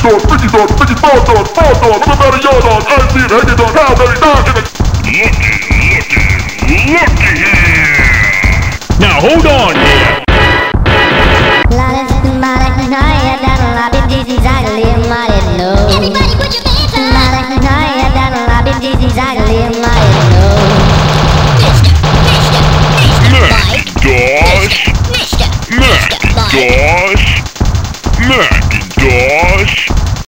dog, Mickey dog, Mickey ball dog, little better your dog, I ain't seen hanging dog, how many times in the